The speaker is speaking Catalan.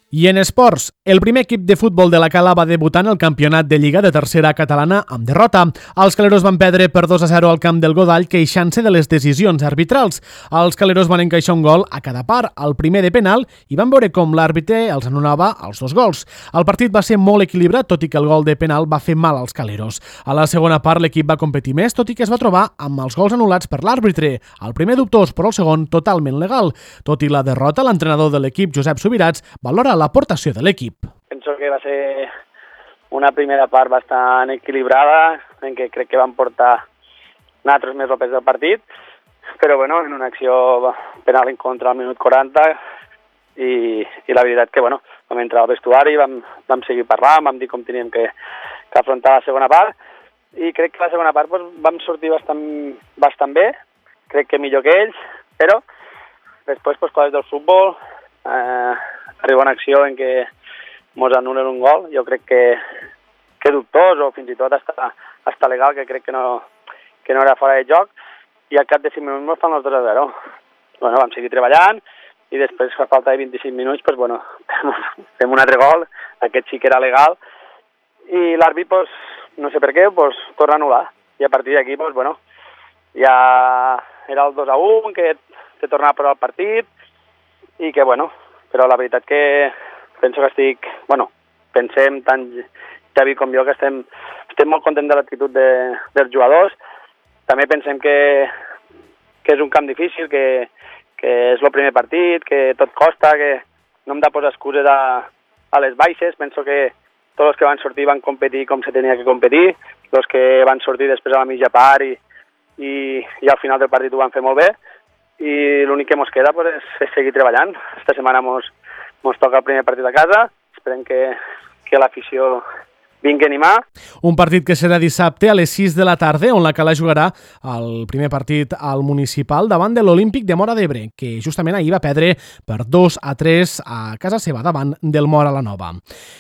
I en esports, el primer equip de futbol de la Cala va debutar en el campionat de Lliga de Tercera Catalana amb derrota. Els caleros van perdre per 2-0 al camp del Godall, queixant-se de les decisions arbitrals. Els caleros van encaixar un gol a cada part, el primer de penal, i van veure com l'àrbitre els anul·lava els dos gols. El partit va ser molt equilibrat, tot i que el gol de penal va fer mal als caleros. A la segona part l'equip va competir més, tot i que es va trobar amb els gols anul·lats per l'àrbitre. El primer dubtós, però el segon totalment legal. Tot i la derrota, l'entrenador de l'equip, Josep Subirats, valora l'aportació de l'equip. Penso que va ser una primera part bastant equilibrada, en què crec que vam portar nosaltres més el pes del partit, però bueno, en una acció penal en contra al minut 40 i la veritat que bueno, vam entrar al vestuari, vam seguir parlant, vam dir com teníem que afrontar la segona part i crec que la segona part doncs, vam sortir bastant bé, crec que millor que ells, però després coses del futbol, arriba una acció en què mos anulen un gol, jo crec que dubtós o fins i tot hasta legal, que crec que no era fora de joc, i al cap de 5 minuts mos fan els 2-0. Bueno, vam seguir treballant i després a falta de 25 minuts pues, bueno, fem un altre gol, aquest sí que era legal, i l'àrbit, pues, no sé per què, pues, torna a anul·lar, i a partir d'aquí pues, bueno, ja era el 2-1 que tornava a posar el partit i que bueno, però la veritat que penso que pensem tant Xavi com jo que estem molt contents de l'actitud dels jugadors. També pensem que és un camp difícil, que és el primer partit, que tot costa, que no hem de posar excuses a les baixes. Penso que tots els que van sortir van competir com se tenia que competir, els que van sortir després a la mitja part i al final del partit ho van fer molt bé. I l'únic que ens queda pues, és seguir treballant. Esta setmana ens toca el primer partit a casa, esperem que l'afició vingui a animar. Un partit que serà dissabte a les 6 de la tarda, on la Cala jugarà el primer partit al municipal davant de l'Olímpic de Móra d'Ebre, que justament ahir va perdre per 2-3 a casa seva davant del Móra la Nova.